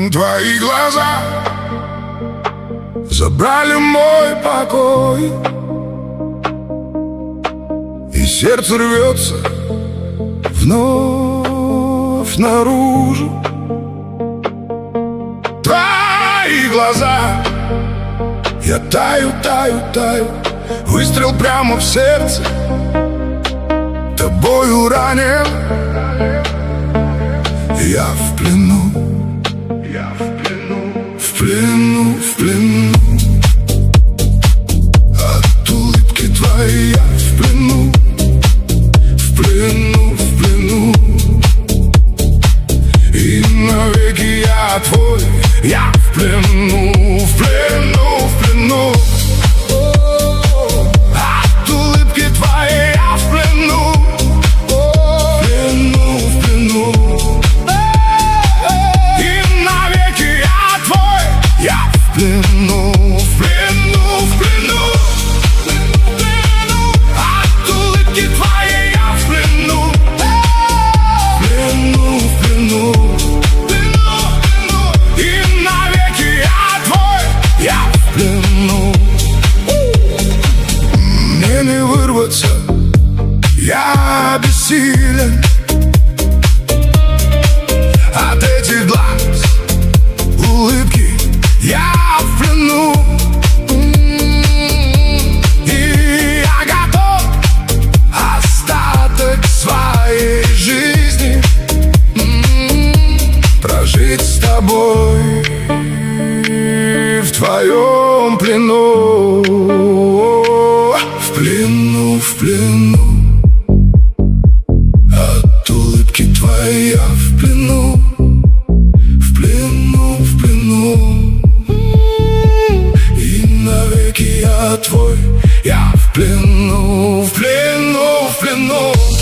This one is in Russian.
Твои глаза забрали мой покой, и сердце рвется вновь наружу. Твои глаза, я таю, таю, таю. Выстрел прямо в сердце, тобою ранен. Я в плену, я в плену, в плену, в плену. От улыбки твоей я в плену, в плену, в плену. И навеки я твой, я в плену, в плену, в плену. От улыбки твоей я в плену, в плену, в плену. И навеки я твой, я в плену, в плену, в плену. От улыбки твоей я в плену, в плену, в плену. Мне не вырваться, я бессилен от этих глаз, улыбки, я в плену. И я готов остаток своей жизни прожить с тобой в твоем плену, в плену, в плену. От улыбки твоей я в плену, в плену, в плену. И навеки я твой, я в плену, в плену, в плену.